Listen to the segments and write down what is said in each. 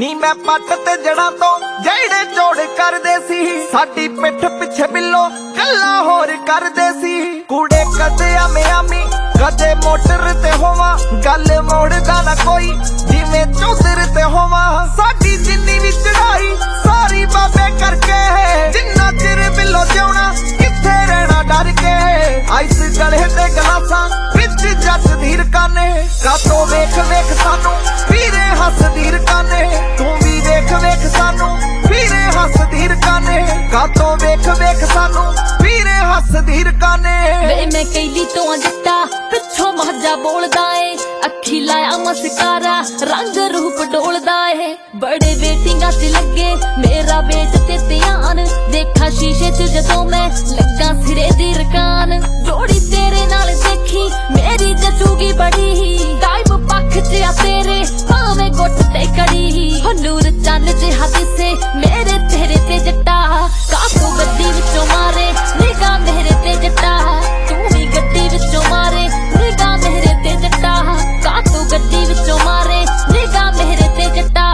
ਨੀ मैं पट ते जड़ा तो जेड़े जोड़ करदे सी साडी पिठ पिछे बिल्लो गल्ला होर करदे सी कूड़े कदे आमी कदे मोटर ते होवा गल मोड़दा ना कोई जिवें चौधर ते होवा साडी जिन्नी भी चढ़ाई सारी बाबे करके जिन्ना चिर बिल्लो जिउना किथे रहना डर के आइस गले ते गलासां विच जट धीर काने कातो वेख वेख सानू पीरे हस धीर काने तू भी वेख वेख सानू पीरे हस धीर काने कातो वेख वेख सानू पीरे हस धीर काने वे मैं कैली तो जट्टा पिछों महजा बोलदा ए अखी लाया मस्कारा रंग रूप डोलदा ए बड़े वेटिंगा च लगे मेरा वेट ते ध्यान देखा शीशे च जदों मैं लगा सिरे दी रकान जोड़ी तेरे नाल देखी मेरी जचूगी बड़ी टाइम पख च आ तेरे भावे गुट ते कड़ी नूर चन जिहा दिसे मेरे तेरे ते जट्टा काको गड्डी विचों मारे निगाह मेरे ते जट्टा तू भी गड्डी विचों मारे निगाह मेरे ते जट्टा काको गड्डी विचों मारे निगाह मेरे ते जट्टा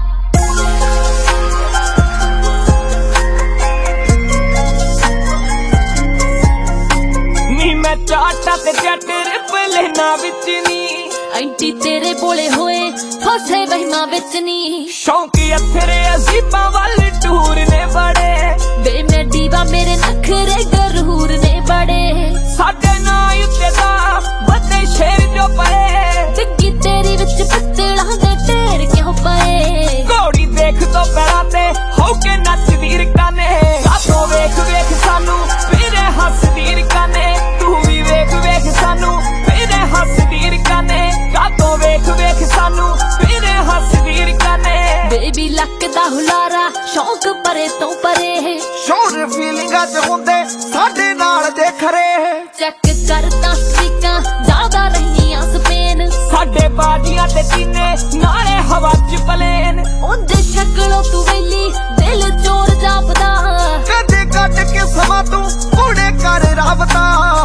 नी मैं चाटा ते जट रिपले ना विच नी एंटी तेरे बोले होए फसे वहमा विच नी शौकी अथरे अजीबा वाल टूर ने बड़े वे मैं दीवा मेरे नखरे गरूर ने बड़े साडे ना उत्ते दा बड़े शेर जो पड़े डिग्गी तेरी विच पत्तला दे ढेर क्यों पए घोड़ी देख तो पैरा ते होके नच वीर काने कातो वेख वेख सानू पीरे हस वीर काने तू भी वेख वेख सानू पीरे हस वीर काने कातो वेख वेख सानू पीरे हस वीर काने बेबी लक दा हुलारा शौक परे तो परे शोर फीलिंगां च हुंदे साडे नाल दे खरे चेक करता स्ट्रीकां ज्यादा रहियां स्पेन साडे बाजियां ते तीने नाले हवा च पलेन उंदे शक्लों तू वेली दिल चोर जापदा कदे कट के समा तू कूड़े कर रावता